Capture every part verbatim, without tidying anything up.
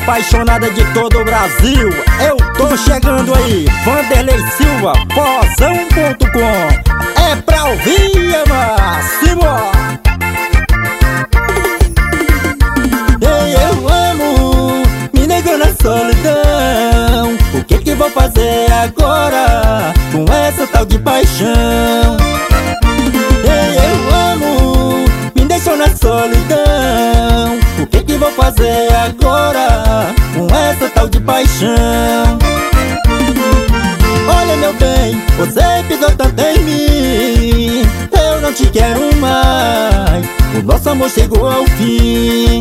apaixonada de todo o Brasil, eu tô chegando aí. Vanderlei Silva, Forrozão ponto com. É pra ouvir, Máximo. Ei, eu amo, me negando a solidão. O que que vou fazer agora com essa tal de paixão? Ei, eu amo, me deixou na solidão. O que que vou fazer agora com essa tal de paixão? Olha, meu bem, você pisou tanto em mim, eu não te quero mais, o nosso amor chegou ao fim.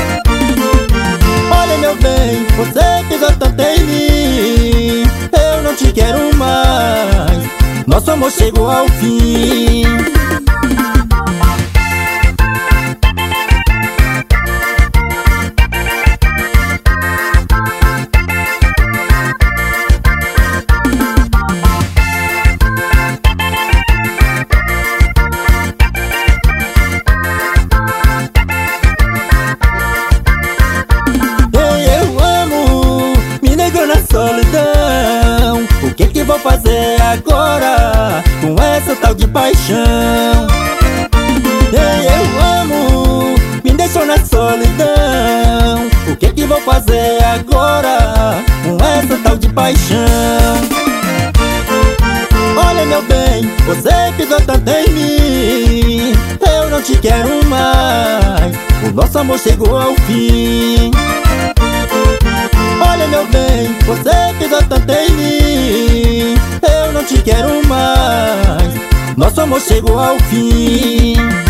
Olha, meu bem, você pisou tanto em mim, eu não te quero mais, nosso amor chegou ao fim. Solidão, o que que vou fazer agora com essa tal de paixão? Ei, eu amo, me deixou na solidão. O que que vou fazer agora com essa tal de paixão? Olha, meu bem, você pisou tanto em mim, eu não te quero mais, o nosso amor chegou ao fim. Olha, meu bem, você pisou tanto em mim, eu não te quero mais, nosso amor chegou ao fim.